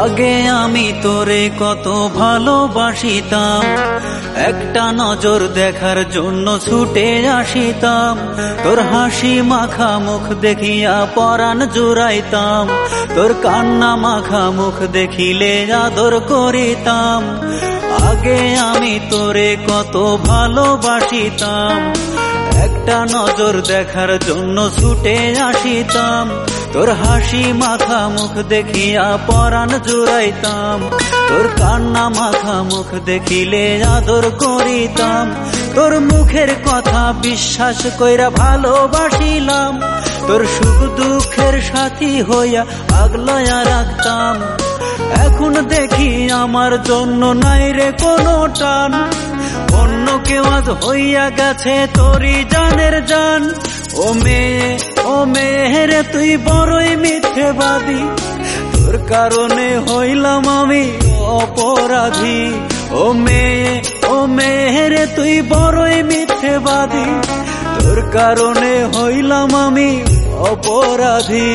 আগে আমি তোরে কত ভালোবাসিতাম, একটা নজর দেখার জন্য ছুটে আসিতাম। তোর হাসি মাখা মুখ দেখিয়া পরাণ জুড়াইতাম, তোর কান্না মাখা মুখ দেখিলে আদর করিতাম। আগে আমি তোরে কত ভালোবাসিতাম, একটা নজর দেখার জন্য ছুটে আসিতাম। তোর হাসি মাখা মুখ দেখিয়া পরাণ জুড়াইতাম, তোর কান্না মাখা মুখ দেখিলে আদর করিতাম। তোর মুখের কথা বিশ্বাস কইরা ভালোবাসিলাম, তোর সুখ দুঃখের সাথী হইয়া আগলায়া রাখতাম। এখন দেখি আমার জন্য নাই রে কোনো টান, অন্য কেউ আজ হইয়া গেছে তোরই জানের জান। ও মেয়ে রে তুই বড়ই মিথ্যেবাদী, তোর কারণে হইলাম আমি অপরাধী। ও মেয়ে রে তুই বড়ই মিথ্যেবাদী, তোর কারণে হইলাম আমি অপরাধী।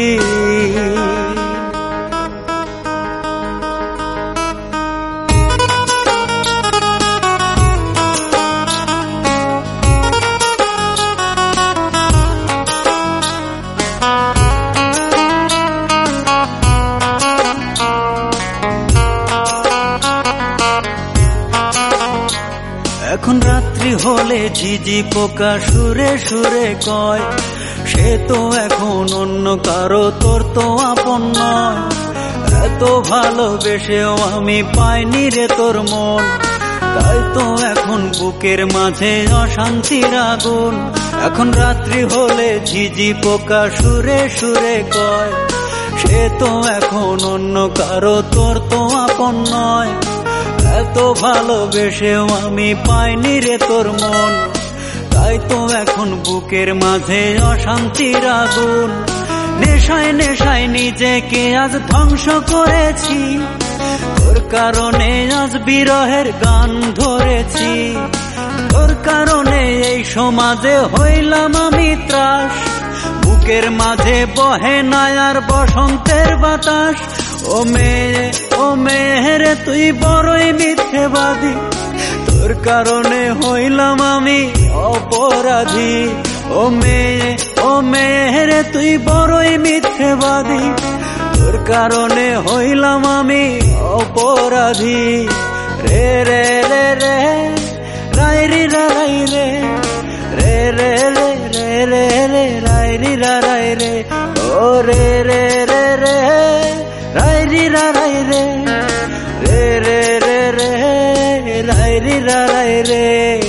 এখন রাত্রি হলে ঝিঝি পোকা সুরে সুরে কয়, সে তো এখন অন্য কারো, তোর তো আপন নয়। এত ভালোবেসেও আমি পাইনি রে তোর মন, তাই তো এখন বুকের মাঝে অশান্তির আগুন। এখন রাত্রি হলে ঝিঝি পোকা সুরে সুরে কয়, সে তো এখন অন্য কারো, তোর তো আপন নয়। এত ভালোবেসেও আমি পাইনি রে তোর মন, তাই তো এখন বুকের মাঝে অশান্তির আগুন। নেশায় নেশায় নিজেকে আজ ধ্বংস করেছি, তোর কারণে আজ বিরহের গান ধরেছি। তোর কারণে এই সমাজে হইলাম আমি ত্রাস, বুকের মাঝে বহে না আর বসন্তের বাতাস। ও মেয়ে রে তুই বড়ই মিথ্যেবাদী, তোর কারণে হইলাম আমি অপরাধী। ও মেয়ে রে তুই বড়ই মিথ্যেবাদী, তোর কারণে হইলাম আমি অপরাধী। রে রে রে রে রাইরি রাই রে, রে রে রে রে রে রে রাইরি রাই রে। ও রে রে রে রে রাইরি রাই রে, রে রে রে রে রাইরি রাই রে।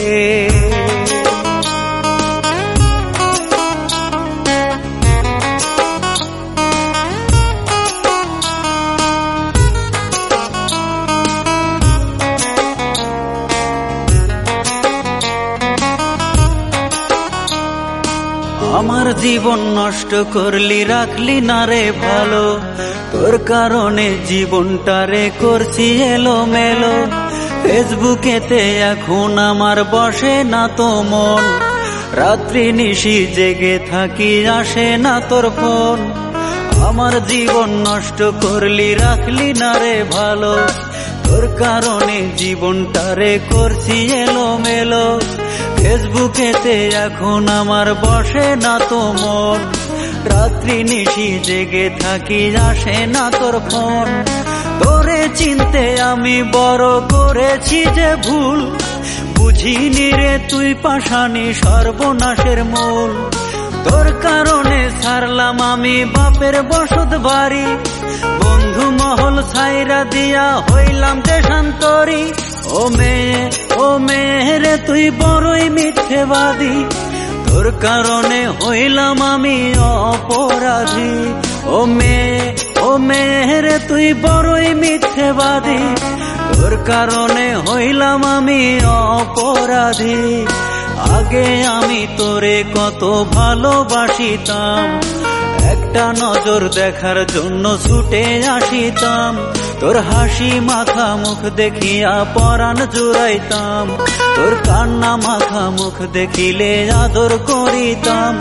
আমার জীবন নষ্ট করলি, রাখলি না রে ভালো, তোর কারণে জীবনটারে করছি এলোমেলো। ফেসবুকেতে এখন আমার বসে না তো মন, রাত্রি নিশি জেগে থাকি আসে না তোর ফোন। আমার জীবন নষ্ট করলি, রাখলি না রে ভালো, তোর কারণে জীবনটারে করছি এলোমেলো। ফেসবুকেতে এখন আমার বসে না তো মন, রাত্রি নিশি জেগে থাকি আসে না তোর ফোন। তোরে চিনতে আমি বড় করেছি যে ভুল, বুঝিনি রে তুই পাষাণী সর্বনাশের মূল। তোর কারণে ছাড়লাম আমি বাপের বসত বাড়ি, বন্ধু মহল ছাইরা দিয়া হইলাম দেশান্তরী। ও মেয়ে রে তুই বড়ই মিথ্যেবাদী, তোর কারণে হইলাম আমি অপরাধী। ও মেয়ে রে তুই বড়ই মিথ্যেবাদী, তোর কারণে হইলাম আমি অপরাধী। আগে আমি তোরে কত ভালোবাসিতাম, একটা নজর দেখার জন্য ছুটে আসিতাম। তোর হাসি মাখা মুখ দেখিয়া পরাণ জুড়াইতাম, তোর কান্না মাখা মুখ দেখিলে আদর করিতাম।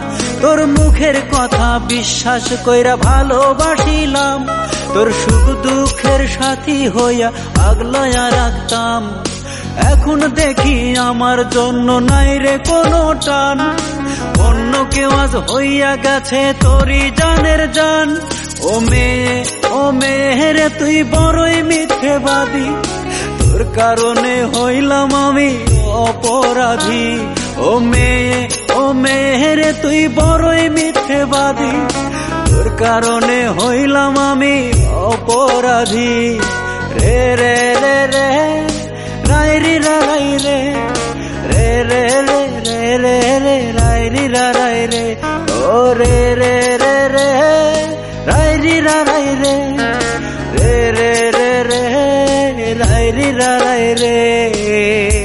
তোর মুখের কথা বিশ্বাস কইরা ভালোবাসিলাম, তোর সুখ দুঃখের সাথী হইয়া আগলায়া রাখতাম। এখন দেখি আমার জন্য নাই রে কোনো টান, অন্য কেউ আজ হইয়া গেছে তোরই জানের জান। ও মেয়ে রে তুই বড়ই মিথ্যেবাদী, তোর কারণে হইলাম আমি অপরাধী। ও মেয়ে রে তুই বড়ই মিথ্যেবাদী, তোর কারণে হইলাম আমি অপরাধী। রে রে রে রে রাই রি রাই রে, রে রে রে রে রে রে রাই রি রাই রে, ও রে রে রে রে রাই রি রাই রে, রে রে রে রে রাই রি রাই রে।